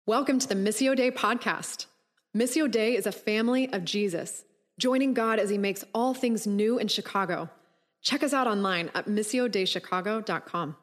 Welcome to the Missio Dei podcast. Missio Dei is a family of Jesus, joining God as he makes all things new in Chicago. Check us out online at missiodeichicago.com.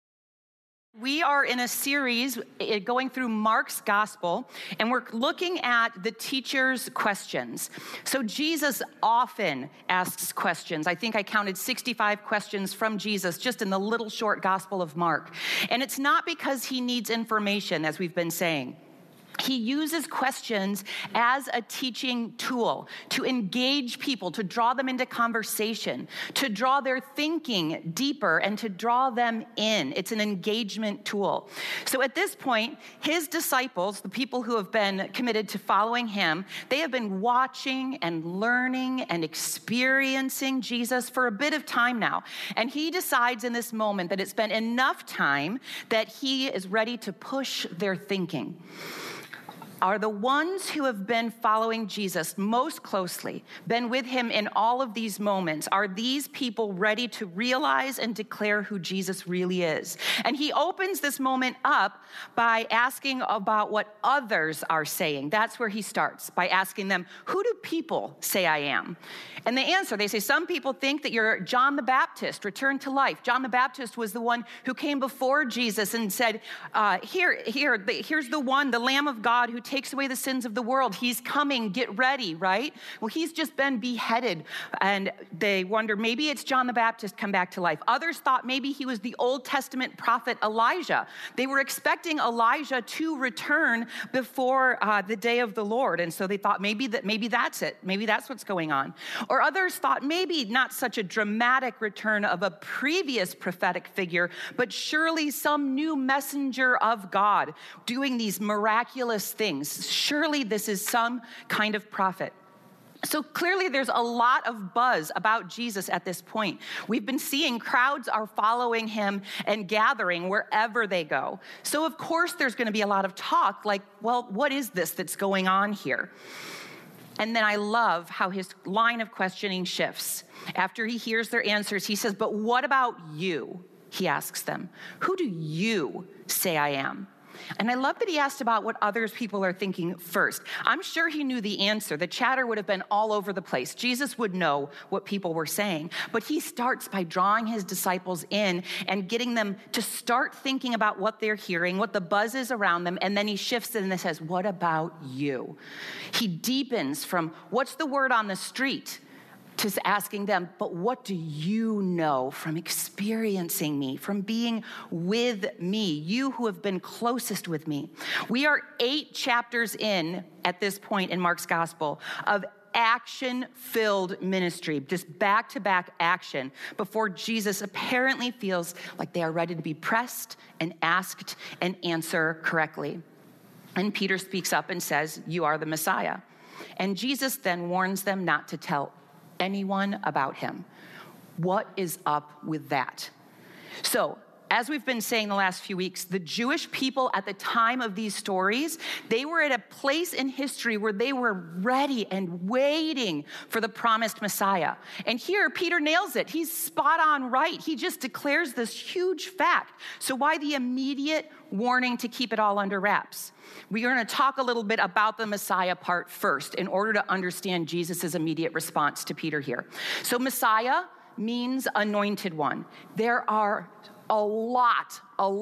We are in a series going through Mark's gospel, and we're looking at the teacher's questions. So Jesus often asks questions. I think I counted 65 questions from Jesus just in the little short gospel of Mark. And it's not because he needs information, as we've been saying. He uses questions as a teaching tool to engage people, to draw them into conversation, to draw their thinking deeper, and to draw them in. It's an engagement tool. So at this point, his disciples, the people who have been committed to following him, they have been watching and learning and experiencing Jesus for a bit of time now. And he decides in this moment that it's been enough time that he is ready to push their thinking. Are the ones who have been following Jesus most closely, been with him in all of these moments, are these people ready to realize and declare who Jesus really is? And he opens this moment up by asking about what others are saying. That's where he starts, by asking them, who do people say I am? And they answer, they say, some people think that you're John the Baptist, returned to life. John the Baptist was the one who came before Jesus and said, here's the one, the Lamb of God who takes away the sins of the world. He's coming, get ready, right? Well, he's just been beheaded. And they wonder, maybe it's John the Baptist come back to life. Others thought maybe he was the Old Testament prophet Elijah. They were expecting Elijah to return before the day of the Lord. And so they thought maybe that's it. Maybe that's what's going on. Or others thought maybe not such a dramatic return of a previous prophetic figure, but surely some new messenger of God doing these miraculous things. Surely this is some kind of prophet. So clearly there's a lot of buzz about Jesus at this point. We've been seeing crowds are following him and gathering wherever they go. So of course there's going to be a lot of talk like, well, what is this that's going on here? And then I love how his line of questioning shifts. After he hears their answers, he says, but what about you? He asks them, who do you say I am? And I love that he asked about what others people are thinking first. I'm sure he knew the answer. The chatter would have been all over the place. Jesus would know what people were saying. But he starts by drawing his disciples in and getting them to start thinking about what they're hearing, what the buzz is around them. And then he shifts and says, what about you? He deepens from what's the word on the street to asking them, but what do you know from experiencing me, from being with me, you who have been closest with me? We are 8 chapters in at this point in Mark's gospel of action-filled ministry, just back-to-back action before Jesus apparently feels like they are ready to be pressed and asked and answer correctly. And Peter speaks up and says, you are the Messiah. And Jesus then warns them not to tell anyone about him. What is up with that? So, as we've been saying the last few weeks, the Jewish people at the time of these stories, they were at a place in history where they were ready and waiting for the promised Messiah. And here, Peter nails it. He's spot on right. He just declares this huge fact. So why the immediate warning to keep it all under wraps? We are going to talk a little bit about the Messiah part first in order to understand Jesus' immediate response to Peter here. So Messiah means anointed one. There are a lot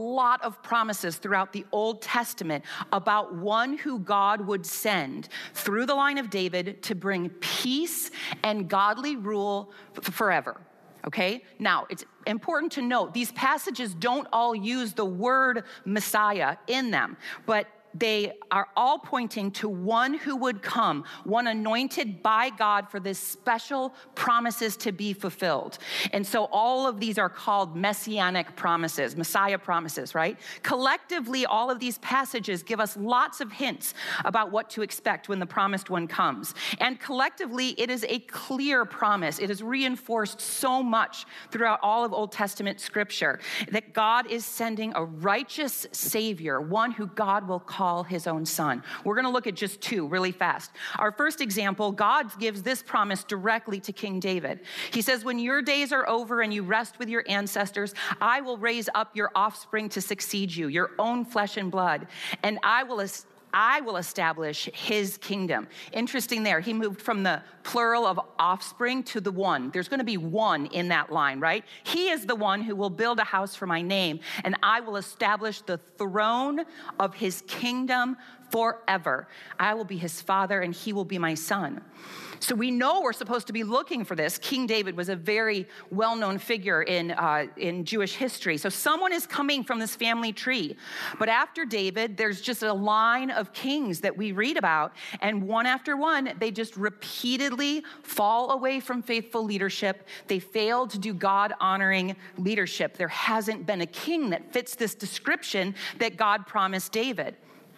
of promises throughout the Old Testament about one who God would send through the line of David to bring peace and godly rule forever. Okay? Now, it's important to note, these passages don't all use the word Messiah in them, but they are all pointing to one who would come, one anointed by God for this special promises to be fulfilled. And so all of these are called messianic promises, Messiah promises, right? Collectively, all of these passages give us lots of hints about what to expect when the promised one comes. And collectively, it is a clear promise. It is reinforced so much throughout all of Old Testament scripture that God is sending a righteous Savior, one who God will call his own son. We're going to look at just 2 really fast. Our first example, God gives this promise directly to King David. He says, when your days are over and you rest with your ancestors, I will raise up your offspring to succeed you, your own flesh and blood, and I will I will establish his kingdom. Interesting there. He moved from the plural of offspring to the one. There's going to be one in that line, right? He is the one who will build a house for my name, and I will establish the throne of his kingdom forever. I will be his father, and he will be my son. So we know we're supposed to be looking for this. King David was a very well-known figure in Jewish history. So someone is coming from this family tree. But after David, there's just a line of kings that we read about. And one after one, they just repeatedly fall away from faithful leadership. They fail to do God-honoring leadership. There hasn't been a king that fits this description that God promised David.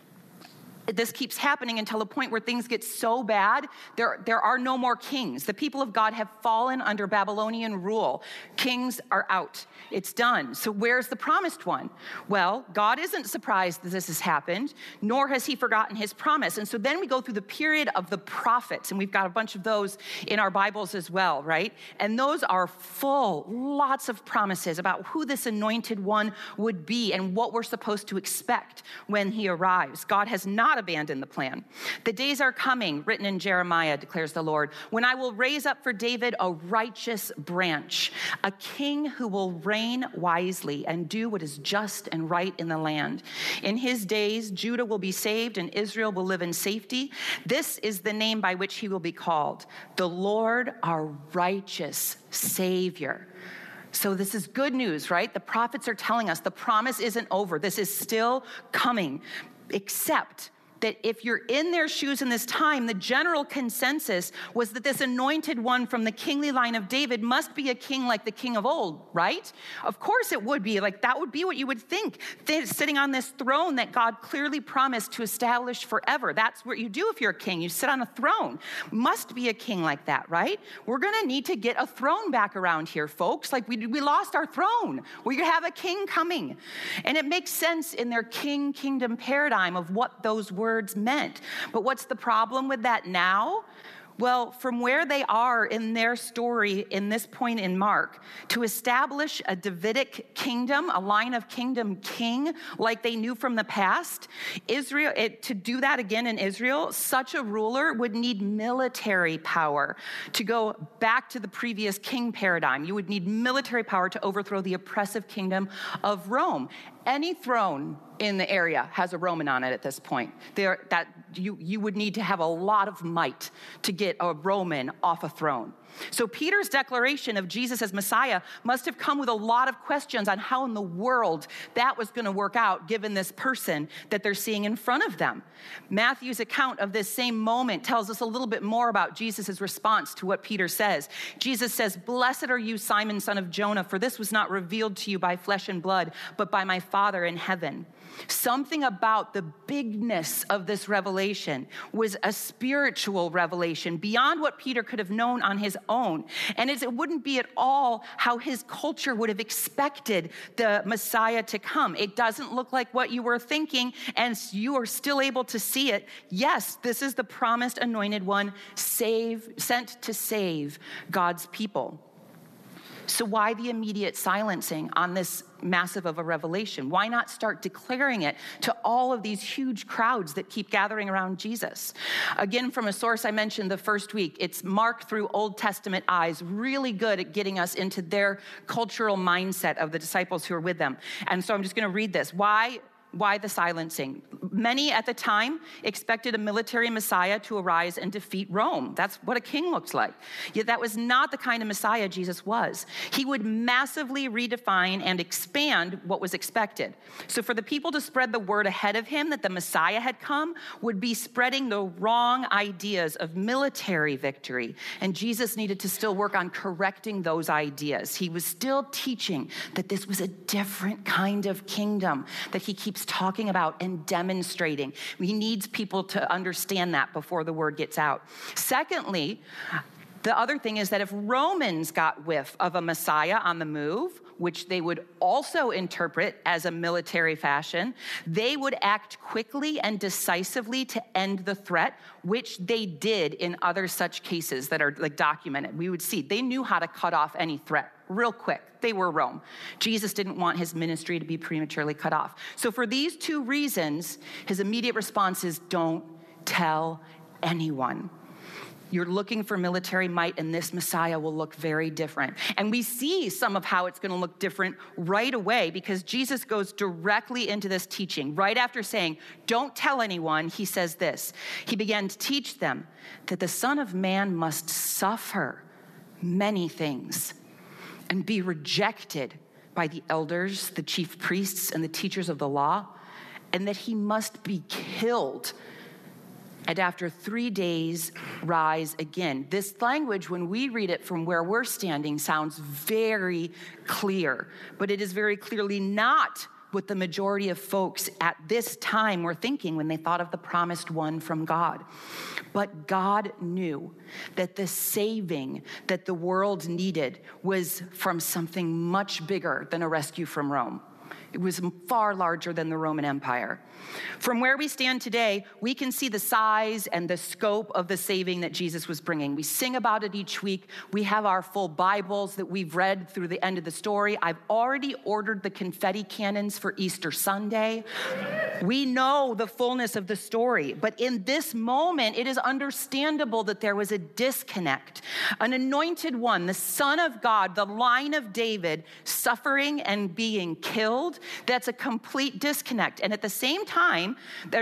This keeps happening until a point where things get so bad, there are no more kings. The people of God have fallen under Babylonian rule. Kings are out. It's done. So where's the promised one? Well, God isn't surprised that this has happened, nor has he forgotten his promise. And so then we go through the period of the prophets, and we've got a bunch of those in our Bibles as well, right? And those are full, lots of promises about who this anointed one would be and what we're supposed to expect when he arrives. God has not abandon the plan. The days are coming, written in Jeremiah, declares the Lord, when I will raise up for David a righteous branch, a king who will reign wisely and do what is just and right in the land. In his days, Judah will be saved and Israel will live in safety. This is the name by which he will be called, the Lord our righteous Savior. So this is good news, right? The prophets are telling us the promise isn't over. This is still coming, except that if you're in their shoes in this time, the general consensus was that this anointed one from the kingly line of David must be a king like the king of old, right? Of course it would be. Like, that would be what you would think. Sitting on this throne that God clearly promised to establish forever. That's what you do if you're a king. You sit on a throne. Must be a king like that, right? We're going to need to get a throne back around here, folks. Like, we lost our throne. We have a king coming. And it makes sense in their kingdom paradigm of what those words meant. But what's the problem with that now? Well, from where they are in their story in this point in Mark, to establish a Davidic kingdom, a line of kingdom king like they knew from the past, to do that again in Israel, such a ruler would need military power to go back to the previous king paradigm. You would need military power to overthrow the oppressive kingdom of Rome. Any throne in the area has a Roman on it at this point. You would need to have a lot of might to get a Roman off a throne. So Peter's declaration of Jesus as Messiah must have come with a lot of questions on how in the world that was going to work out given this person that they're seeing in front of them. Matthew's account of this same moment tells us a little bit more about Jesus' response to what Peter says. Jesus says, "Blessed are you, Simon, son of Jonah, for this was not revealed to you by flesh and blood, but by my Father in heaven." Something about the bigness of this revelation was a spiritual revelation beyond what Peter could have known on his own. And it wouldn't be at all how his culture would have expected the Messiah to come. It doesn't look like what you were thinking, and you are still able to see it. Yes, this is the promised anointed one, sent to save God's people. So why the immediate silencing on this massive of a revelation? Why not start declaring it to all of these huge crowds that keep gathering around Jesus? Again, from a source I mentioned the first week, it's Mark through Old Testament eyes, really good at getting us into their cultural mindset of the disciples who are with them. And so I'm just going to read this. Why the silencing? Many at the time expected a military Messiah to arise and defeat Rome. That's what a king looks like. Yet that was not the kind of Messiah Jesus was. He would massively redefine and expand what was expected. So for the people to spread the word ahead of him that the Messiah had come would be spreading the wrong ideas of military victory. And Jesus needed to still work on correcting those ideas. He was still teaching that this was a different kind of kingdom that he keeps talking about and demonstrating. He needs people to understand that before the word gets out. Secondly, the other thing is that if Romans got whiff of a Messiah on the move, which they would also interpret as a military fashion. They would act quickly and decisively to end the threat, which they did in other such cases that are like documented. We would see they knew how to cut off any threat real quick. They were Rome. Jesus didn't want his ministry to be prematurely cut off. So for these two reasons, his immediate response is, don't tell anyone. You're looking for military might, and this Messiah will look very different. And we see some of how it's going to look different right away, because Jesus goes directly into this teaching. Right after saying, don't tell anyone, he says this. He began to teach them that the Son of Man must suffer many things and be rejected by the elders, the chief priests, and the teachers of the law, and that he must be killed, and after 3 days rise again. This language, when we read it from where we're standing, sounds very clear, but it is very clearly not what the majority of folks at this time were thinking when they thought of the promised one from God. But God knew that the saving that the world needed was from something much bigger than a rescue from Rome. It was far larger than the Roman Empire. From where we stand today, we can see the size and the scope of the saving that Jesus was bringing. We sing about it each week. We have our full Bibles that we've read through the end of the story. I've already ordered the confetti cannons for Easter Sunday. We know the fullness of the story, but in this moment, it is understandable that there was a disconnect. An anointed one, the Son of God, the line of David, suffering and being killed. That's a complete disconnect. And at the same time,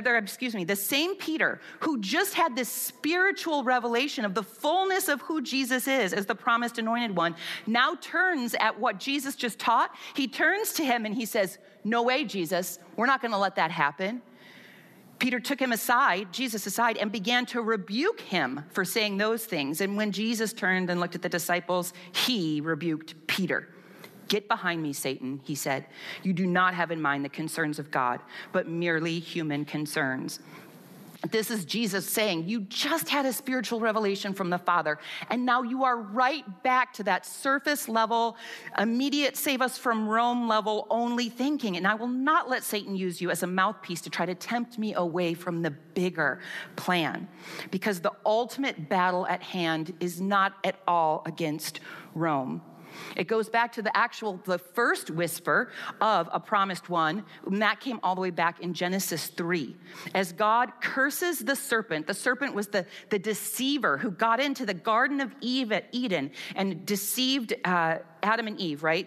the same Peter who just had this spiritual revelation of the fullness of who Jesus is as the promised anointed one, now turns at what Jesus just taught. He turns to him and he says, no way, Jesus, we're not going to let that happen. Peter took him aside, Jesus aside, and began to rebuke him for saying those things. And when Jesus turned and looked at the disciples, he rebuked Peter. Get behind me, Satan, he said. You do not have in mind the concerns of God, but merely human concerns. This is Jesus saying, you just had a spiritual revelation from the Father, and now you are right back to that surface level, immediate save us from Rome level only thinking. And I will not let Satan use you as a mouthpiece to try to tempt me away from the bigger plan, because the ultimate battle at hand is not at all against Rome. It goes back to the first whisper of a promised one, and that came all the way back in Genesis 3. As God curses the serpent was the deceiver who got into the Garden of Eden and deceived Adam and Eve, right?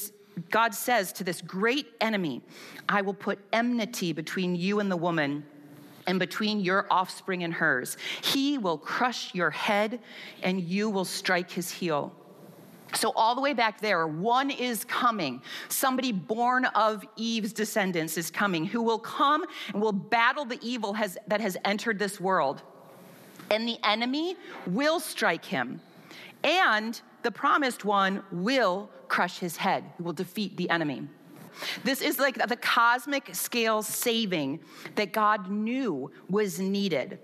God says to this great enemy, I will put enmity between you and the woman, and between your offspring and hers. He will crush your head, and you will strike his heel. So all the way back there, one is coming. Somebody born of Eve's descendants is coming, who will come and will battle the evil that has entered this world. And the enemy will strike him. And the promised one will crush his head. He will defeat the enemy. This is like the cosmic scale saving that God knew was needed.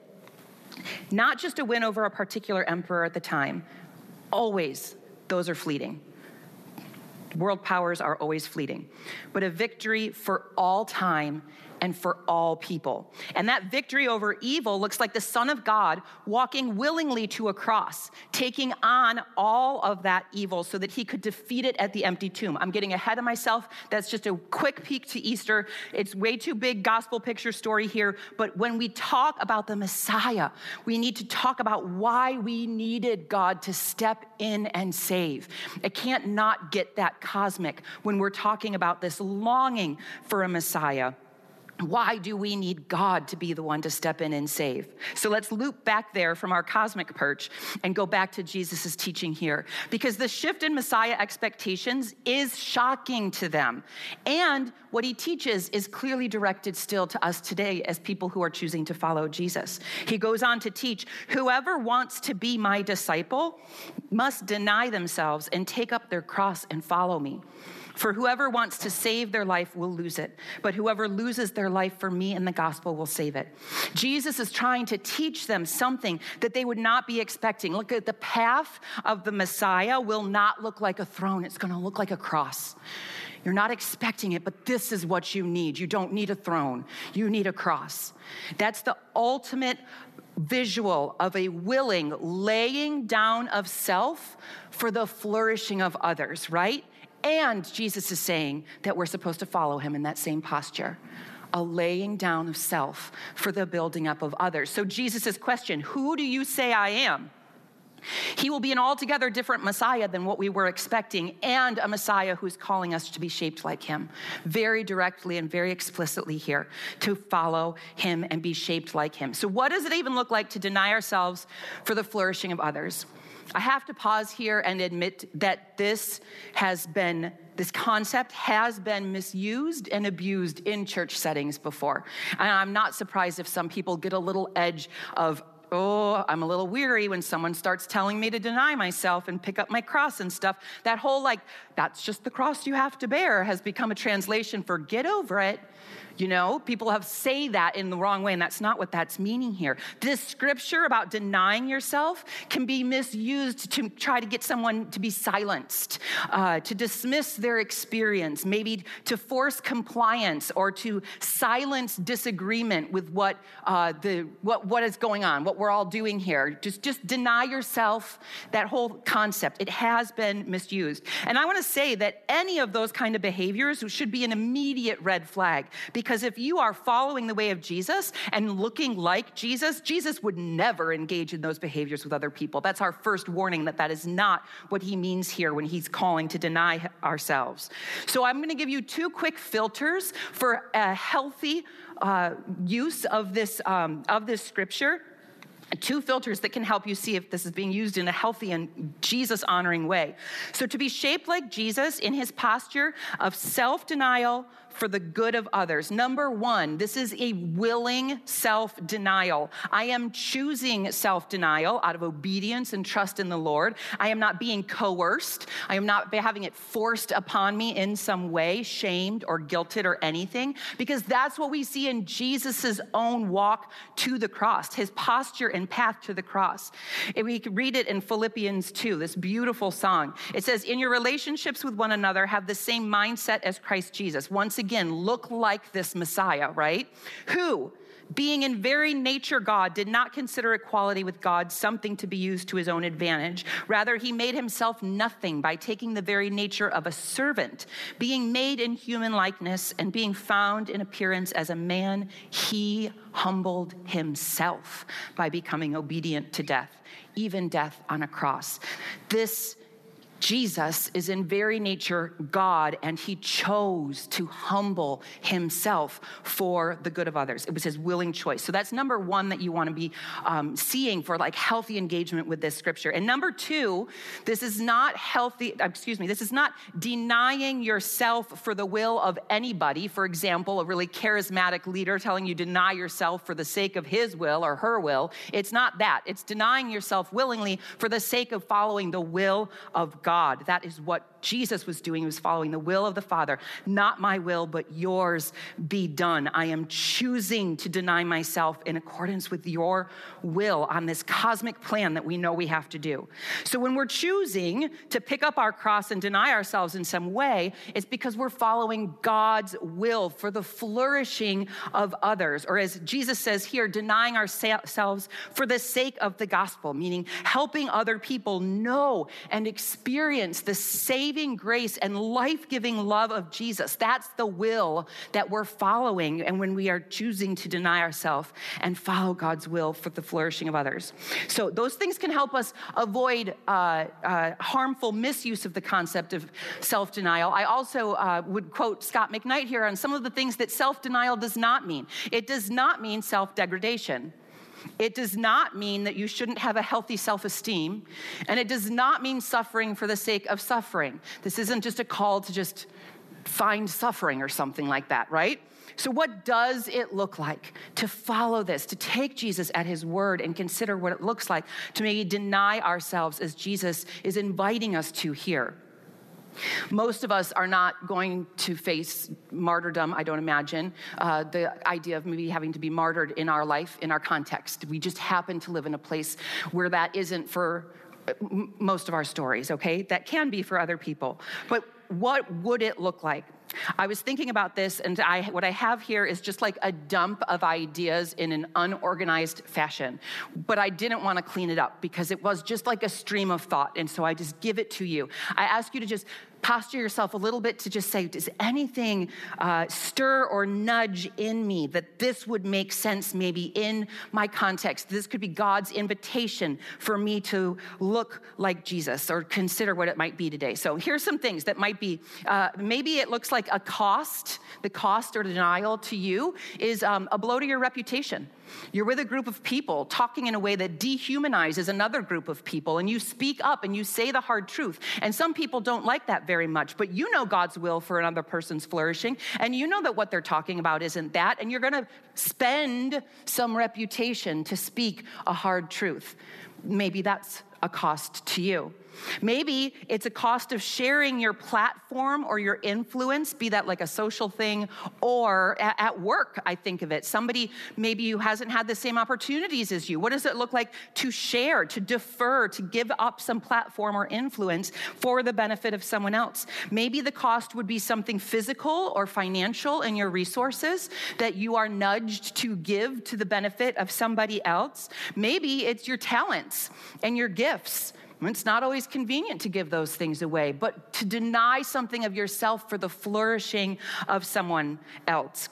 Not just a win over a particular emperor at the time. Always. Those are fleeting. World powers are always fleeting. But a victory for all time and for all people. And that victory over evil looks like the Son of God walking willingly to a cross, taking on all of that evil so that he could defeat it at the empty tomb. I'm getting ahead of myself. That's just a quick peek to Easter. It's way too big gospel picture story here. But when we talk about the Messiah, we need to talk about why we needed God to step in and save. It can't not get that cosmic when we're talking about this longing for a Messiah. Why do we need God to be the one to step in and save? So let's loop back there from our cosmic perch and go back to Jesus' teaching here, because the shift in Messiah expectations is shocking to them. And what he teaches is clearly directed still to us today as people who are choosing to follow Jesus. He goes on to teach, whoever wants to be my disciple must deny themselves and take up their cross and follow me. For whoever wants to save their life will lose it, but whoever loses their life for me and the gospel will save it. Jesus is trying to teach them something that they would not be expecting. Look at the path of the Messiah will not look like a throne. It's going to look like a cross. You're not expecting it, but this is what you need. You don't need a throne. You need a cross. That's the ultimate visual of a willing laying down of self for the flourishing of others, right? And Jesus is saying that we're supposed to follow him in that same posture, a laying down of self for the building up of others. So Jesus' question, who do you say I am? He will be an altogether different Messiah than what we were expecting, and a Messiah who's calling us to be shaped like him, very directly and very explicitly here, to follow him and be shaped like him. So what does it even look like to deny ourselves for the flourishing of others? I have to pause here and admit that this concept has been misused and abused in church settings before. And I'm not surprised if some people get a little edge of, oh, I'm a little weary when someone starts telling me to deny myself and pick up my cross and stuff. That whole that's just the cross you have to bear has become a translation for get over it. You know, people have say that in the wrong way, and that's not what that's meaning here. This scripture about denying yourself can be misused to try to get someone to be silenced, to dismiss their experience, maybe to force compliance or to silence disagreement with what is going on, what we're all doing here. Just deny yourself, that whole concept. It has been misused. And I want to say that any of those kind of behaviors should be an immediate red flag. Because if you are following the way of Jesus and looking like Jesus, Jesus would never engage in those behaviors with other people. That's our first warning that is not what he means here when he's calling to deny ourselves. So I'm going to give you 2 quick filters for a healthy use of this scripture. 2 filters that can help you see if this is being used in a healthy and Jesus-honoring way. So to be shaped like Jesus in his posture of self-denial for the good of others. Number 1, this is a willing self-denial. I am choosing self-denial out of obedience and trust in the Lord. I am not being coerced. I am not having it forced upon me in some way, shamed or guilted or anything, because that's what we see in Jesus's own walk to the cross, his posture and path to the cross. And we can read it in Philippians 2, this beautiful song. It says, in your relationships with one another, have the same mindset as Christ Jesus. Once again, look like this Messiah, right? Who, being in very nature God, did not consider equality with God something to be used to his own advantage. Rather, he made himself nothing by taking the very nature of a servant, being made in human likeness and being found in appearance as a man, he humbled himself by becoming obedient to death, even death on a cross. This Jesus is in very nature God, and he chose to humble himself for the good of others. It was his willing choice. So that's number 1 that you want to be seeing for healthy engagement with this scripture. And number 2, this is not denying yourself for the will of anybody. For example, a really charismatic leader telling you deny yourself for the sake of his will or her will. It's not that. It's denying yourself willingly for the sake of following the will of God. That is what Jesus was doing. He was following the will of the Father. Not my will, but yours be done. I am choosing to deny myself in accordance with your will on this cosmic plan that we know we have to do. So when we're choosing to pick up our cross and deny ourselves in some way, it's because we're following God's will for the flourishing of others. Or as Jesus says here, denying ourselves for the sake of the gospel, meaning helping other people know and experience the saving grace and life-giving love of Jesus. That's the will that we're following, and when we are choosing to deny ourselves and follow God's will for the flourishing of others. So those things can help us avoid harmful misuse of the concept of self-denial. I also would quote Scott McKnight here on some of the things that self-denial does not mean. It does not mean self-degradation. It does not mean that you shouldn't have a healthy self-esteem, and it does not mean suffering for the sake of suffering. This isn't just a call to just find suffering or something like that, right? So what does it look like to follow this, to take Jesus at his word and consider what it looks like to maybe deny ourselves as Jesus is inviting us to here? Most of us are not going to face martyrdom, I don't imagine. The idea of maybe having to be martyred in our life, in our context. We just happen to live in a place where that isn't for most of our stories, okay? That can be for other people. But what would it look like? I was thinking about this, and what I have here is just like a dump of ideas in an unorganized fashion. But I didn't want to clean it up because it was just like a stream of thought, and so I just give it to you. I ask you to just posture yourself a little bit to just say, does anything stir or nudge in me that this would make sense maybe in my context? This could be God's invitation for me to look like Jesus or consider what it might be today. So here's some things that might be, maybe it looks like a cost. The cost or denial to you is a blow to your reputation. You're with a group of people talking in a way that dehumanizes another group of people, and you speak up and you say the hard truth. And some people don't like that very much, but you know God's will for another person's flourishing, and you know that what they're talking about isn't that, and you're going to spend some reputation to speak a hard truth. Maybe that's a cost to you. Maybe it's a cost of sharing your platform or your influence, be that like a social thing or at work, I think of it. Somebody maybe who hasn't had the same opportunities as you. What does it look like to share, to defer, to give up some platform or influence for the benefit of someone else? Maybe the cost would be something physical or financial in your resources that you are nudged to give to the benefit of somebody else. Maybe it's your talents and your gifts. It's not always convenient to give those things away, but to deny something of yourself for the flourishing of someone else.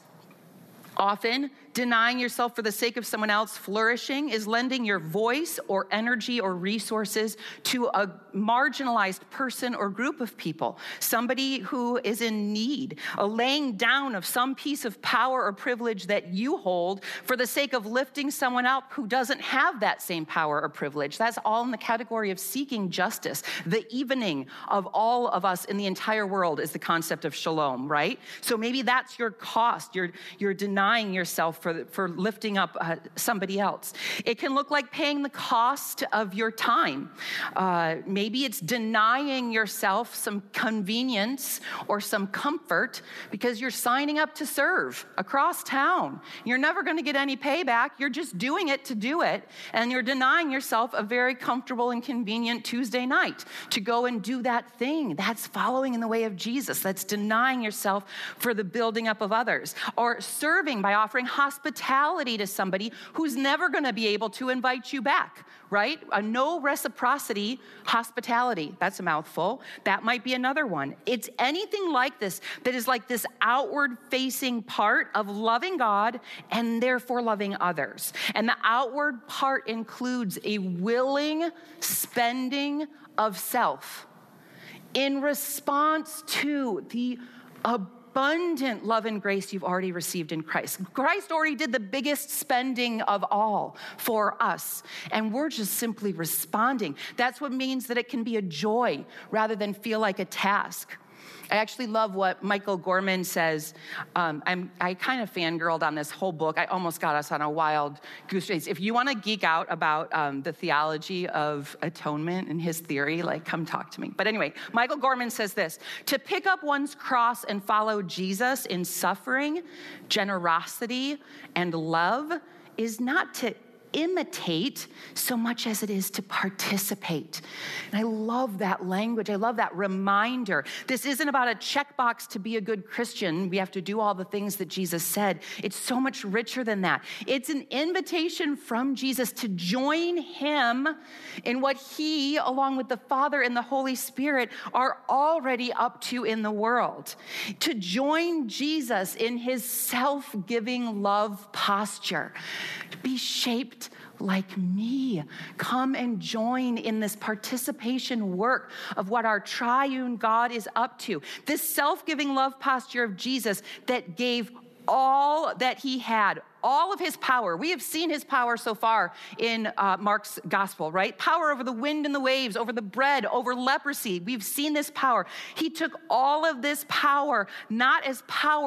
Often, denying yourself for the sake of someone else flourishing is lending your voice or energy or resources to a marginalized person or group of people, somebody who is in need, a laying down of some piece of power or privilege that you hold for the sake of lifting someone up who doesn't have that same power or privilege. That's all in the category of seeking justice. The evening of all of us in the entire world is the concept of shalom, right? So maybe that's your cost. You're denying yourself for lifting up somebody else. It can look like paying the cost of your time. Maybe it's denying yourself some convenience or some comfort because you're signing up to serve across town. You're never going to get any payback. You're just doing it to do it. And you're denying yourself a very comfortable and convenient Tuesday night to go and do that thing. That's following in the way of Jesus. That's denying yourself for the building up of others. Or serving by offering hospitality to somebody who's never going to be able to invite you back, right? A no reciprocity hospitality. That's a mouthful. That might be another one. It's anything like this that is like this outward facing part of loving God and therefore loving others. And the outward part includes a willing spending of self in response to the abundant love and grace you've already received in Christ. Christ already did the biggest spending of all for us, and we're just simply responding. That's what means that it can be a joy rather than feel like a task. I actually love what Michael Gorman says. I kind of fangirled on this whole book. I almost got us on a wild goose chase. If you want to geek out about the theology of atonement and his theory, like, come talk to me. But anyway, Michael Gorman says this: to pick up one's cross and follow Jesus in suffering, generosity, and love is not to imitate so much as it is to participate. And I love that language. I love that reminder. This isn't about a checkbox to be a good Christian. We have to do all the things that Jesus said. It's so much richer than that. It's an invitation from Jesus to join him in what he, along with the Father and the Holy Spirit, are already up to in the world. To join Jesus in his self-giving love posture. To be shaped like me. Come and join in this participation work of what our triune God is up to. This self-giving love posture of Jesus that gave all that he had, all of his power. We have seen his power so far in Mark's gospel, right? Power over the wind and the waves, over the bread, over leprosy. We've seen this power. He took all of this power, not as power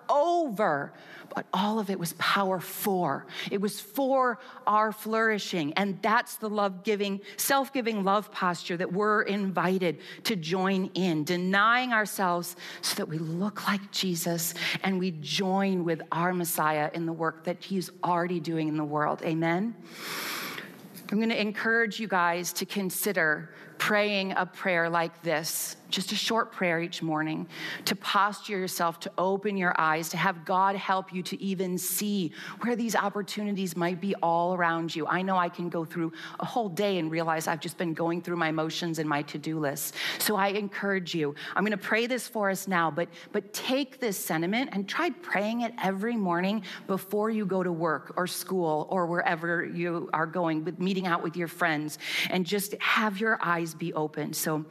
over, but all of it was power for. It was for our flourishing. And that's the love-giving, self-giving love posture that we're invited to join in, denying ourselves so that we look like Jesus and we join with our Messiah in the work that he's already doing in the world. Amen? I'm going to encourage you guys to consider praying a prayer like this, just a short prayer each morning, to posture yourself, to open your eyes, to have God help you to even see where these opportunities might be all around you. I know I can go through a whole day and realize I've just been going through my motions and my to-do list. So I encourage you. I'm going to pray this for us now, but take this sentiment and try praying it every morning before you go to work or school or wherever you are going, with meeting out with your friends, and just have your eyes be open. So,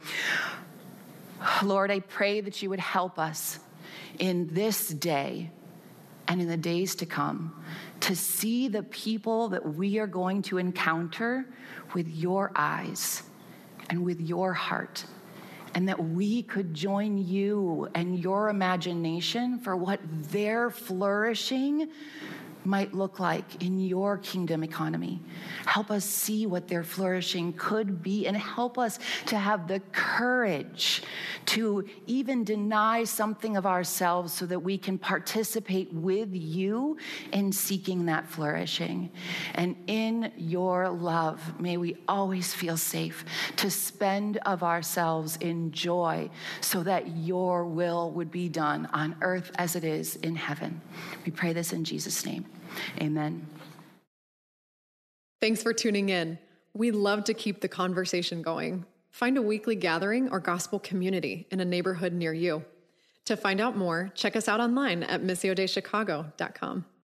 Lord, I pray that you would help us in this day and in the days to come to see the people that we are going to encounter with your eyes and with your heart, and that we could join you and your imagination for what their flourishing might look like in your kingdom economy. Help us see what their flourishing could be, and help us to have the courage to even deny something of ourselves so that we can participate with you in seeking that flourishing. And in your love, may we always feel safe to spend of ourselves in joy so that your will would be done on earth as it is in heaven. We pray this in Jesus' name. Amen. Thanks for tuning in. We love to keep the conversation going. Find a weekly gathering or gospel community in a neighborhood near you. To find out more, check us out online at missiodaychicago.com.